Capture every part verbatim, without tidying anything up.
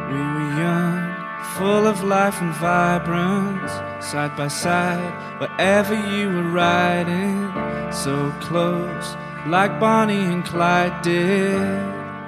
We were young, full of life and vibrance, side by side, wherever you were riding, so close, like Bonnie and Clyde did.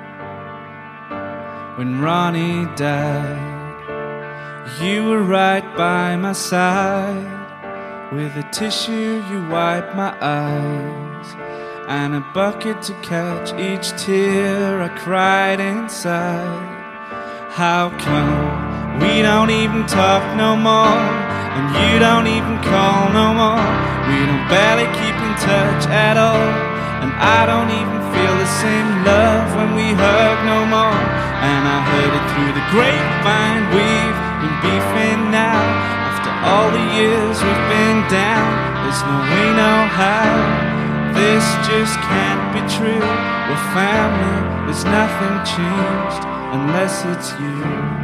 When Ronnie died, you were right by my side. With a tissue you wiped my eyes, and a bucket to catch each tear I cried inside. How come we don't even talk no more, and you don't even call no more? We don't barely keep in touch at all, and I don't even feel the same love when we hug no more. And I heard it through the grapevine, we've been beefing now. After all the years we've been down, there's no way, no how. This just can't be true. We're family, there's nothing changed unless it's you.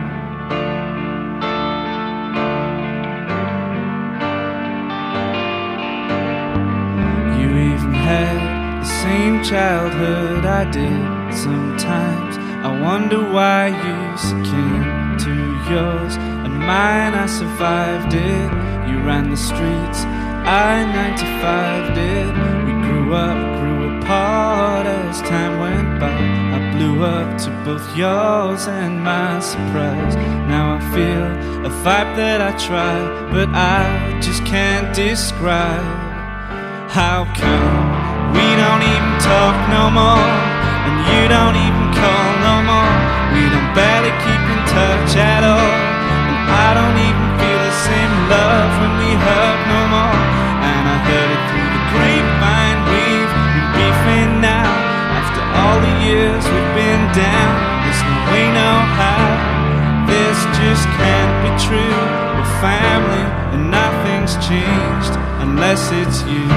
You even had the same childhood I did. Sometimes I wonder why you succumbed to yours and mine. I survived it. You ran the streets, I ninety-fived it. We grew up, grew apart as time went by. I blew up to both yours and my surprise. Now I feel a vibe that I try, but I just can't describe. How come we don't even talk no more, and you don't even call no more? We don't barely keep in touch at all, and I don't even feel the same love when we hug no more. And I heard it through the grapevine, we've been beefing now. After all the years we've been down, there's no way, no how. This just can't be true. We're family and nothing's changed unless it's you.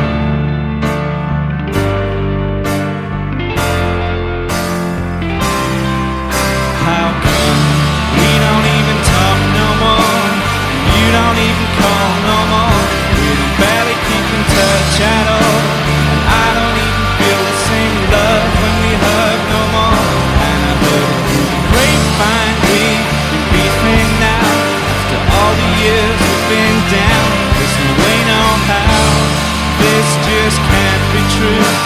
How come we don't even talk no more, and you don't even call no more? We don't barely keep in touch at all, and I don't even feel the same love when we hug no more. And I heard it through the grapevine, we've been beefing now. After all the years we've been down, there's no way, no how. This just can't be true.